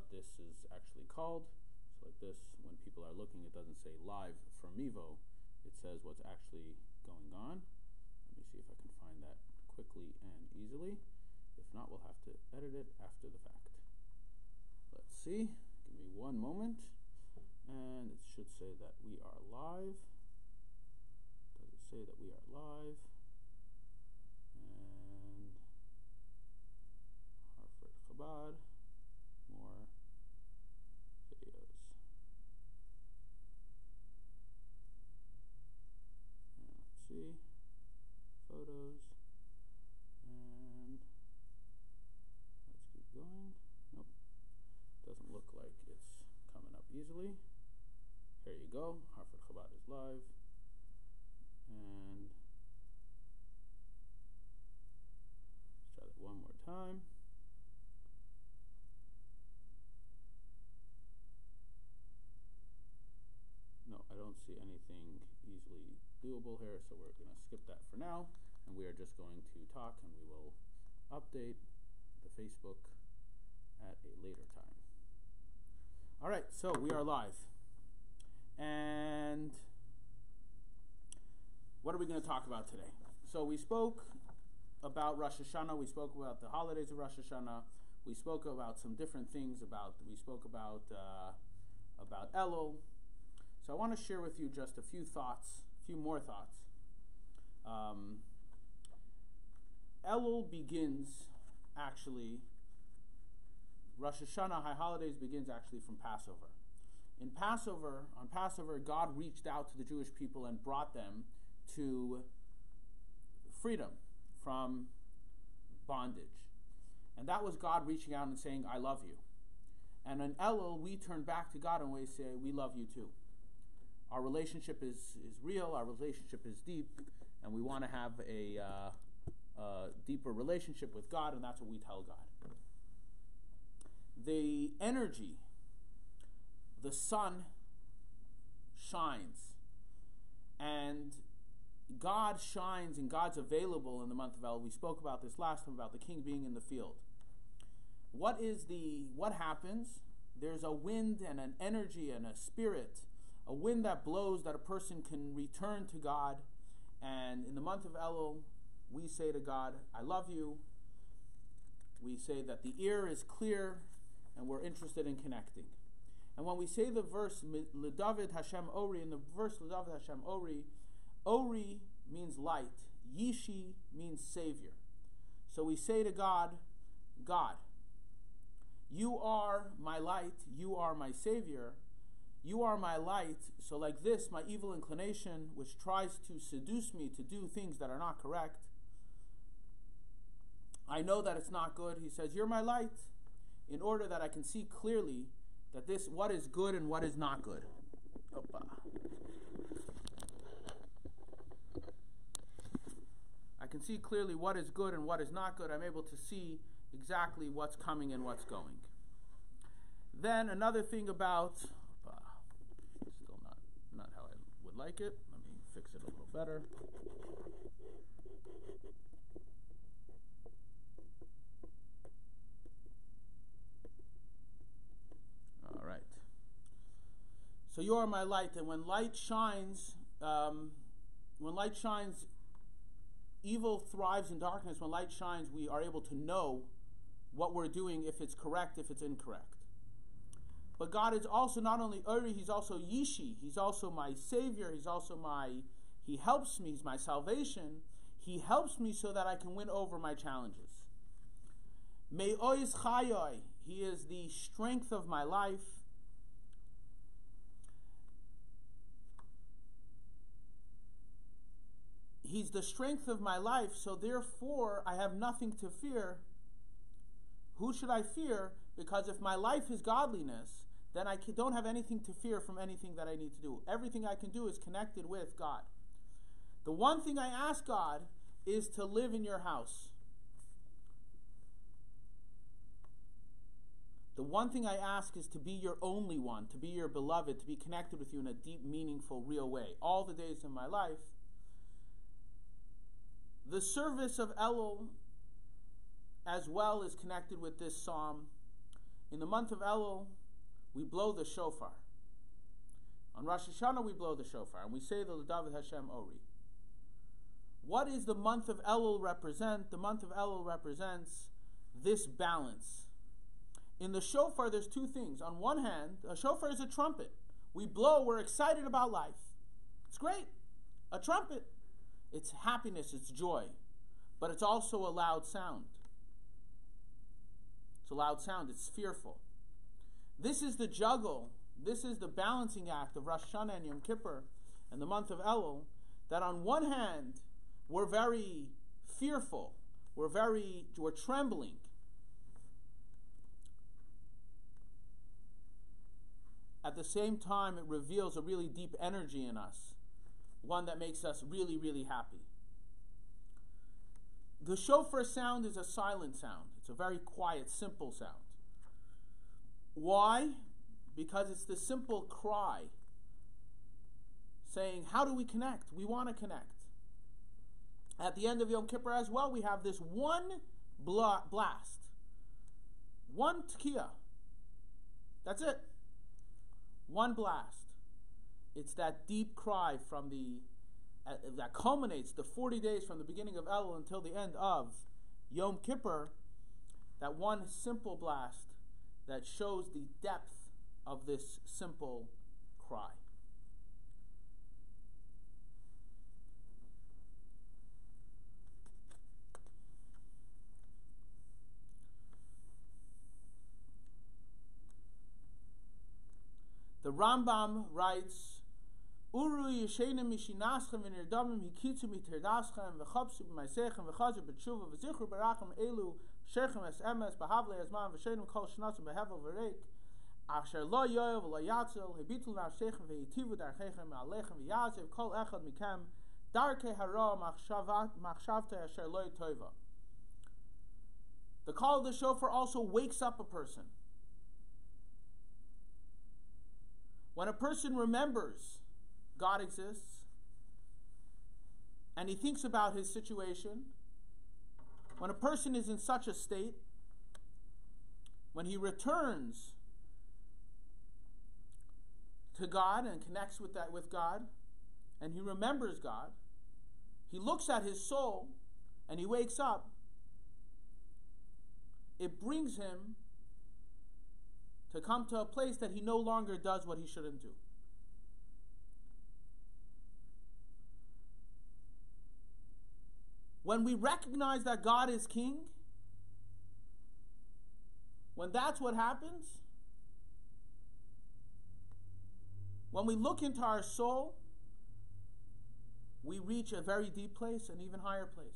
what this is actually called. So like this, when people are looking, it doesn't say live from Mevo. It says what's actually going on. Let me see if I can find that quickly and easily. If not, we'll have to edit it after the fact. Let's see. Give me one moment. And it should say that we are live. Does it say that we are live? And Hartford Chabad, more videos. And let's see, photos, and let's keep going. Nope, doesn't look like it's coming up easily. Here you go, Hartford Chabad is live, and let's try that one more time. No, I don't see anything easily doable here, so we're going to skip that for now, and we are just going to talk, and we will update the Facebook at a later time. All right, so we are live. And what are we going to talk about today? So we spoke about Rosh Hashanah. We spoke about the holidays of Rosh Hashanah. We spoke about some different things. We spoke about Elul. So I want to share with you just a few more thoughts. Elul begins actually. Rosh Hashanah, High Holidays, begins actually from Passover. On Passover, God reached out to the Jewish people and brought them to freedom from bondage. And that was God reaching out and saying, I love you. And in Elul, we turn back to God and we say, we love you too. Our relationship is real, our relationship is deep, and we want to have a deeper relationship with God, and that's what we tell God. The energy, the sun shines, and God shines and God's available in the month of Elul. We spoke about this last time, about the king being in the field. What happens? There's a wind and an energy and a spirit, a wind that blows that a person can return to God. And in the month of Elul, we say to God, I love you. We say that the ear is clear and we're interested in connecting. And when we say the verse, L'David Hashem Ori, in the verse L'David Hashem Ori, Ori means light, Yishi means Savior. So we say to God, God, you are my light, you are my Savior, you are my light. So like this, my evil inclination, which tries to seduce me to do things that are not correct, I know that it's not good. He says, you're my light, in order that I can see clearly that what is good and what is not good. Opa. I can see clearly what is good and what is not good. I'm able to see exactly what's coming and what's going. Then another thing about, still not how I would like it. Let me fix it a little better. All right. So you are my light, and when light shines, evil thrives in darkness. When light shines, we are able to know what we're doing, if it's correct, if it's incorrect. But God is also not only Uri, He's also Yishi. He's also my Savior. He helps me. He's my salvation. He helps me so that I can win over my challenges. Me'ois Chayoi. He is the strength of my life. He's the strength of my life, so therefore I have nothing to fear. Who should I fear? Because if my life is godliness, then I don't have anything to fear from anything that I need to do. Everything I can do is connected with God. The one thing I ask God is to live in your house. The one thing I ask is to be your only one, to be your beloved, to be connected with you in a deep, meaningful, real way, all the days of my life. The service of Elul as well is connected with this psalm. in the month of Elul, we blow the shofar. On Rosh Hashanah, we blow the shofar, and we say the L'David Hashem Ori. What does the month of Elul represent? The month of Elul represents this balance. In the shofar, there's two things. On one hand, a shofar is a trumpet. We blow, we're excited about life. It's great. A trumpet. It's happiness, it's joy. But it's also a loud sound. It's a loud sound, it's fearful. This is the juggle, this is the balancing act of Rosh Hashanah and Yom Kippur and the month of Elul, that on one hand, we're very fearful, we're trembling. At the same time, it reveals a really deep energy in us, one that makes us really, really happy. The shofar sound is a silent sound. It's a very quiet, simple sound. Why? Because it's the simple cry saying, how do we connect? We want to connect. At the end of Yom Kippur as well, we have this one blast. One tekiah. That's it. One blast. It's that deep cry from that culminates the 40 days from the beginning of Elul until the end of Yom Kippur. That one simple blast that shows the depth of this simple cry. The Rambam writes, Uru yeshena mishinaschem v'nirdamim hikitzu mitirdaschem v'chapsu b'maisechem v'chazu b'tshuva v'zichru barachim elu shechem es emes b'havle ezman v'shenim kol shnasim b'hevel v'reik asher lo yoyev v'lo yatzel hibitul nafshechem v'yitivu darchechem v'alechem v'yazev kol echad mikem darkei hara machshavte asher lo toiva. The call of the shofar also wakes up a person. When a person remembers God exists, and he thinks about his situation, when a person is in such a state, when he returns to God and connects with God, and he remembers God, he looks at his soul, and he wakes up, it brings him to come to a place that he no longer does what he shouldn't do. When we recognize that God is king, when that's what happens, when we look into our soul, we reach a very deep place, an even higher place.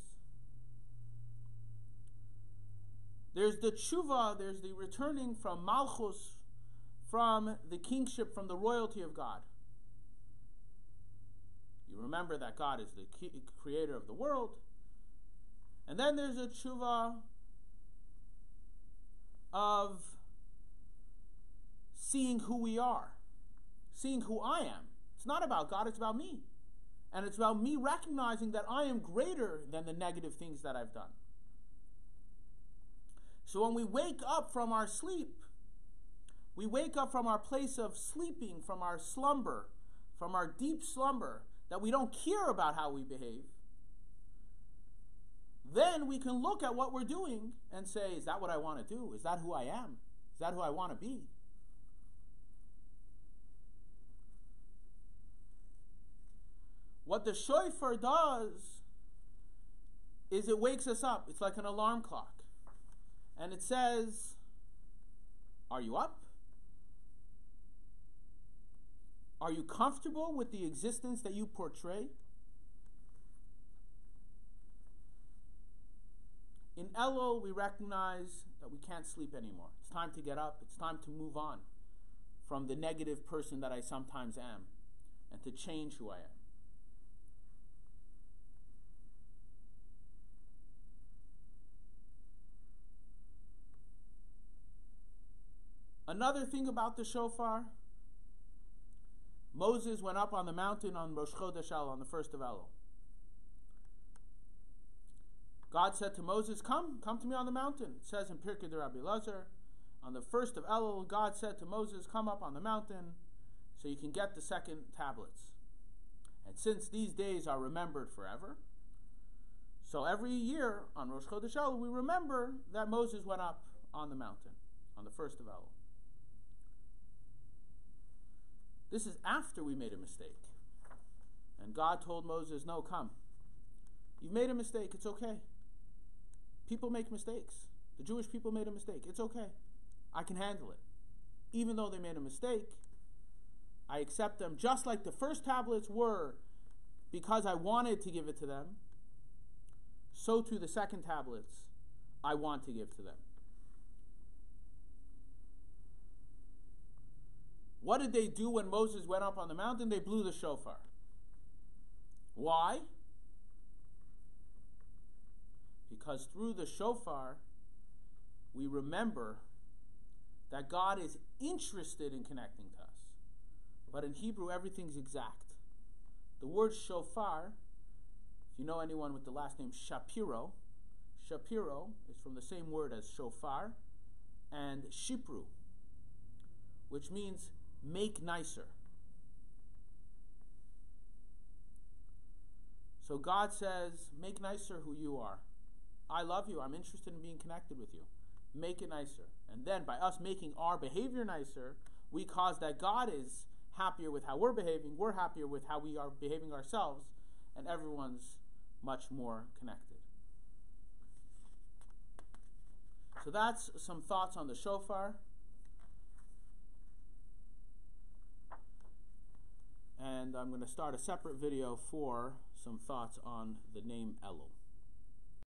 There's the tshuva, there's the returning from malchus, from the kingship, from the royalty of God. You remember that God is the creator of the world. And then there's a tshuva of seeing who we are, seeing who I am. It's not about God, it's about me. And it's about me recognizing that I am greater than the negative things that I've done. So when we wake up from our sleep, we wake up from our place of sleeping, from our slumber, from our deep slumber, that we don't care about how we behave, then we can look at what we're doing and say, is that what I want to do? Is that who I am? Is that who I want to be? What the shofar does is it wakes us up. It's like an alarm clock. And it says, are you up? Are you comfortable with the existence that you portray? In Elul, we recognize that we can't sleep anymore. It's time to get up. It's time to move on from the negative person that I sometimes am and to change who I am. Another thing about the shofar, Moses went up on the mountain on Rosh Chodesh Elul, on the first of Elul. God said to Moses, come to me on the mountain. It says in Pirkei de Rabbi Elazar, On the first of Elul, God said to Moses, come up on the mountain so you can get the second tablets. And since these days are remembered forever, so every year on Rosh Chodesh Elul, we remember that Moses went up on the mountain on the first of Elul. This is after we made a mistake. And God told Moses, no, come. You've made a mistake. It's okay. People make mistakes. The Jewish people made a mistake. It's okay. I can handle it. Even though they made a mistake, I accept them just like the first tablets were because I wanted to give it to them. So too the second tablets I want to give to them. What did they do when Moses went up on the mountain? They blew the shofar. Why? Because through the shofar, we remember that God is interested in connecting to us. But in Hebrew, everything's exact. The word shofar, if you know anyone with the last name Shapiro, Shapiro is from the same word as shofar and shipru, which means make nicer. So God says, make nicer who you are. I love you. I'm interested in being connected with you. Make it nicer. And then by us making our behavior nicer, we cause that God is happier with how we're behaving. We're happier with how we are behaving ourselves. And everyone's much more connected. So that's some thoughts on the shofar. And I'm going to start a separate video for some thoughts on the name Elul.